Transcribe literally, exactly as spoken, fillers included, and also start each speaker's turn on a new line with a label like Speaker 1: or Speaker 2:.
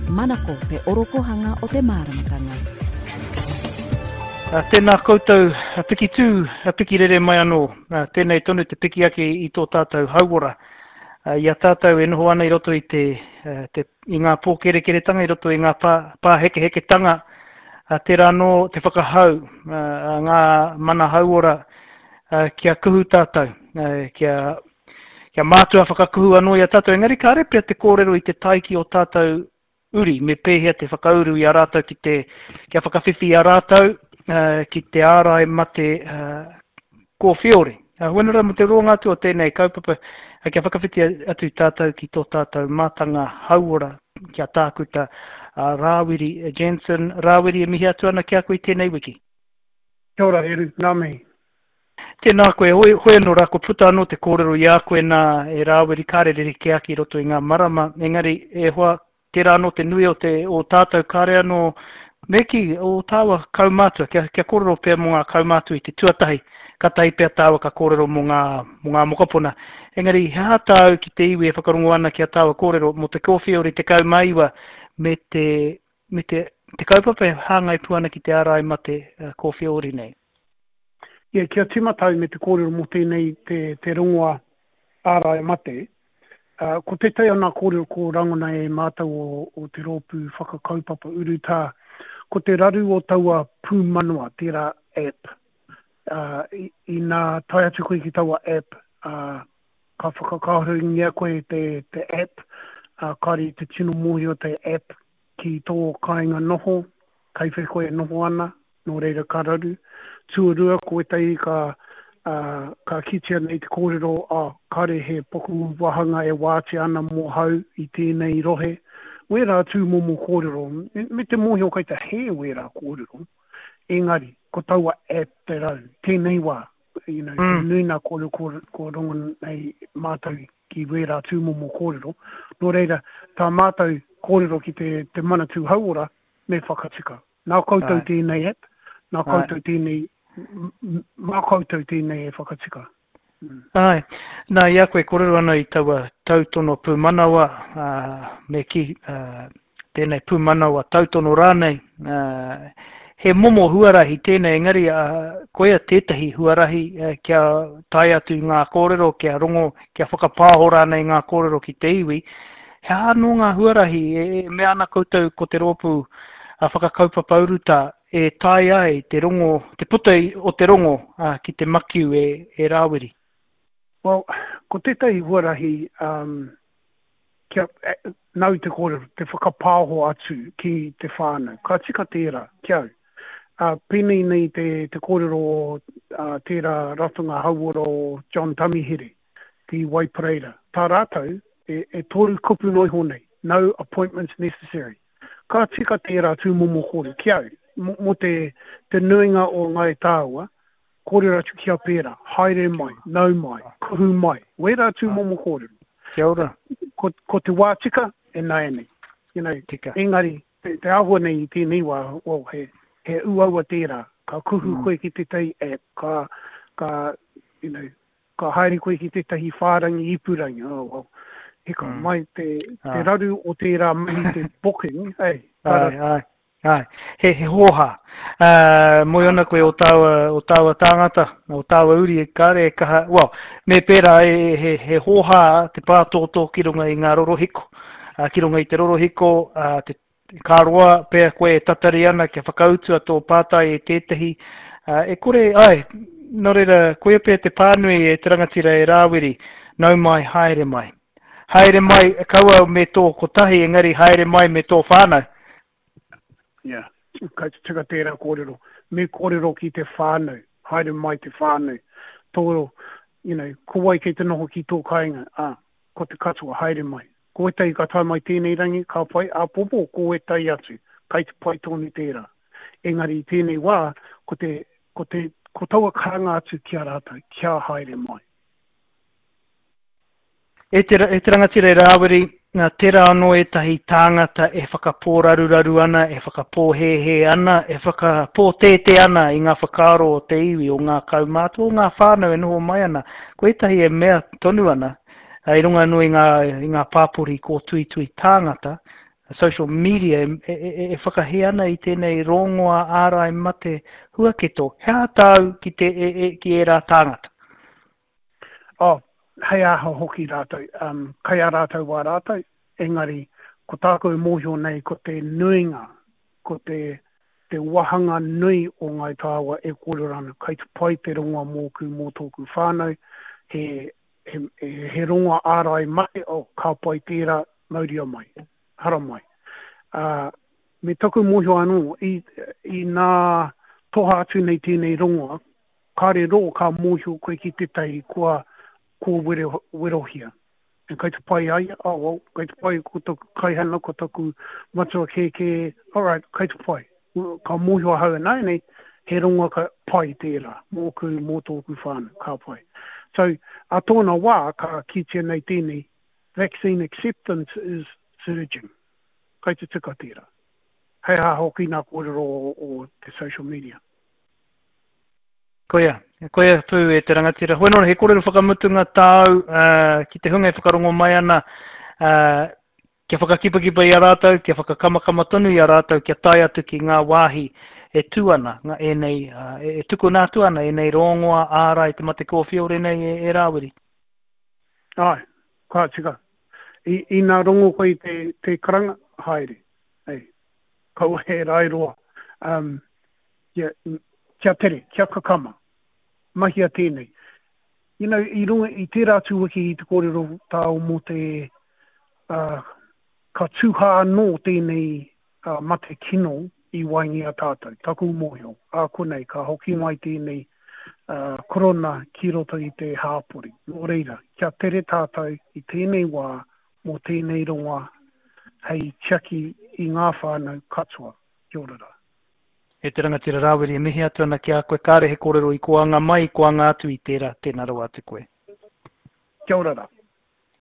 Speaker 1: Manako te orokohanga o te māramatanga.
Speaker 2: Uh, tēnā koutou a piki tū, a piki rere mai anō. Uh, tēnei tonu te piki ake i tō tātou hauora. Uh, ia tātou e noho ana i roto i te, uh, te i ngā pōkerekeretanga, i roto i ngā pā, pā heke heke tanga. Uh, tērā anō te whakahau, uh, ngā mana hauora uh, kia kuhu tātou. Uh, kia, kia mātua whakakuhu anō i a tātou. Engari ka repea te kōrero i te taiki o tātou uri, me pēhea te whakauru i a rātou ki te, kia whakawhiwhi i a rātou. Uh, ki te ārai mate uh, kōwhiore. Uh, Wenera mo te ronga atu o tēnei kaupapa, uh, kia whakawhiti atu tātou ki tō tātou mātanga hauora kia tākuta uh, Rāwiri Jensen. Rāwiri e mihi atu ana kia koe tēnei wiki.
Speaker 3: Kia ora, Eru, nā mei.
Speaker 2: Tēnā koe, hoi, hoi anō rā, ko puta anō te kōrero i a koe nā e Rāwiri kārerere ke aki roto i ngā marama. Engari, e hoa, tērā anō te nui o, te, o tātou kāre anō meki o tāua kaumātua, kia, kia kōrero pēr mō ngā kaumātua i te tuatahi, ka tai pēr tāua ka kōrero mō ngā, mō ngā mokopuna. Engari, hea tāu ki te iwi e whakarongo ana kia tāua kōrero mō te kōwhiori te kaumaiwa me te, me te, te kaupapa hāngai puana ki te ārai ma te uh, kōwhiori nei.
Speaker 3: Ia, yeah, kia timatau me te kōrero mō tēnei te, te rongoa ārai mate. Uh, ko te tei ana kōrero ko rangona e mātau o, o te rōpū whakakaupapa uru tā. Ko te raru o taua pūmanua, tērā app. Uh, i, I nā tai atu koe ki taua app, uh, ka whakakahuringia koe te, te app, uh, kari te tino mohi o te app ki tō kāinga noho, kaiwhi koe noho ana, nō reira ka raru. Tuarua koe tei ka, uh, ka kitia nei te kōrero, a uh, kare he poku wahanga e wāti ana mō hau i tēnei rohe. Wera tū momo kōrero, me te mohi o kaita he wera kōrero, engari, ko taua app te rau, tēnei wā, you know, mm. nui nā kōrero ko, ko rongo nei mātou ki wera tū momo kōrero, nō reira, tā mātou kōrero ki te, te mana tū hauora, me whakatika. Nā koutou Ai. Tēnei app, nā koutou tēnei, mā koutou tēnei e whakatika. Mm.
Speaker 2: Ai, nā ia koe kōrero ana i taua tautono pūmanawa, uh, me ki uh, tēnei pūmanawa tautono rānei, uh, he momo huarahi tēnei, engari uh, koea tētahi huarahi uh, kia tai atu ngā kōrero, kia rongo, kia whakapāho rānei ngā kōrero ki te iwi, he anō ngā huarahi, e, e me ana koutou ko te rōpū uh, whakakaupapa uruta, e tai ai te rongo, te puta o te rongo uh, ki te makiu e, e Rāwiri.
Speaker 3: Well, ko tētai huarahi, um, kia, eh, nau te kōrero, te whakapāho atu ki te whānau. Ka tika tērā, kia au. Uh, pēnei nei te, te kōrero o uh, tērā ratunga hauora o John Tamihere, ki Waipareira. Tā rātou, e, e tōru kupu noi honei, no appointments necessary. Ka tika tērā tū momo kōrero, kia au. Mo, mo te, te nuinga o ngai tāua, kōrero atu kia pēra, haere mai, nau mai, kuhu mai, wera atu momo kōrero.
Speaker 2: Kia ora.
Speaker 3: Ko, ko te wā tika, e nai nei. You know, tika. Engari, te, te ahua nei i tēnei wā, well, he, he uaua tērā, ka kuhu mm. koe ki te tei app, ka, ka, you know, ka haere koe ki te tahi whārangi ipurangi, oh, well, heka, mm. mai te, te ah. raru o tērā mahi te booking, hey,
Speaker 2: ai, ai. Ai, he, he hoha. Uh, moi ona koe o tāua, o tāua tāngata, o tāua uri e kare e kaha, well, me pēra e he, he hoha te pātōtō ki runga i ngā rorohiko, uh, ki runga i te rorohiko, uh, te, te kāroa pēr koe e tatari ana kia whakautua tō pātai e tētahi, uh, e kore, ai, nō reira, koe pēr te pānui e te rangatira e Rāwiri, nau mai, haere mai. Haere mai, kaua me tō kotahi, engari haere mai me tō whānau.
Speaker 3: Yeah, ka tika tērā kōrero. Me kōrero ki te whānau, haere mai te whānau. Tōro, you know, ko wai kei te noho ki tō kāinga, ah, ko te katoa, haere mai. Ko e tai ka tai mai tēnei rangi, ka pai, a popo, ko e tai atu, kai te pai tōni tērā. Engari tēnei wā, ko te, ko te, ko taua karanga atu kia rātou, kia haere mai.
Speaker 2: E te, e te rangatira e Rāwiri, ngā tera anō e tahi tāngata e whakapōraruraru ana, e whakapōhehe ana, e whakapōtete ana i ngā whakaro o te iwi o ngā kaumātua, o ngā whānau e noho mai ana. Ko e tahi e mea tonu ana, i runga anō i ngā, i ngā pāpuri ko tui tui tāngata, social media e, e, e whakahe ana i tēnei rongoa ārai mate huaketo. Hea tau ki, te, e, e, ki e rā tāngata?
Speaker 3: Oh, hei aho hoki rātou. Um, kai a rātou wā rātou, engari, ko tākou mōhio nei, ko te nuinga, ko te, te wahanga nui o ngai tāua e kōrerana. Kai tu pai te rongoa mōku mō tōku whānau, he, he, he, he rongoa ārai mate o ka pai tērā mauria mai. Hara mai. Uh, me taku mōhio anō, i, i nā toha atu nei tēnei rongoa, kāre ro ka mōhio koe ki te tei kua ko wero, werohia. E kai te pai ai, oh, well, kai te pai ko taku kaihana, ko taku matua keke, alright, kai te pai. Ka mōhio hau nei nei, he rongoa ka pai tērā, mōku mō tōku whāna, ka pai. So, a tōna wā, ka ki tēnei tēnei, vaccine acceptance is surging. Kai te tika tira. Hei ha hoki nā kōrero o, o te social media.
Speaker 2: Koia. Koia tū e te rangatira. Hoi nora, he kōrero whakamutunga tāu uh, ki te hunga e whakarongo mai ana uh, kia whakakipakipa i a rātou, kia whakakamakama tonu i a rātou, kia tai atu ki ngā wāhi e tūana, ngā e nei, uh, e, e tuku nā tūana, e nei rongoa ārai te mate kōwhiore nei e, e rāwiri.
Speaker 3: Ai, kā tika. I, i nā rongo koe te, te karanga, haere. Ei, kau he rairoa. Um, yeah, kia tere, kia kakama. Mahia tēnei. You know, i runga, i tērā tūwaki i te kōrero tāo mō te uh, ka tūhā no tēnei uh, mate kino i waingi a tātou. Taku mōhio. A konei, ka hoki mai tēnei uh, korona ki roto i te hāpori. Nō reira, kia tere tātou i tēnei wā mō tēnei rongoa hei tiaki i ngā whānau katoa. Kia ora rā.
Speaker 2: E te rangatira rāwiri, e mihi atu ana ki a koe kāre he kōrero i koanga mai, i koanga atu i tērā, tēnā rawa atu koe.
Speaker 3: Kia ora rā.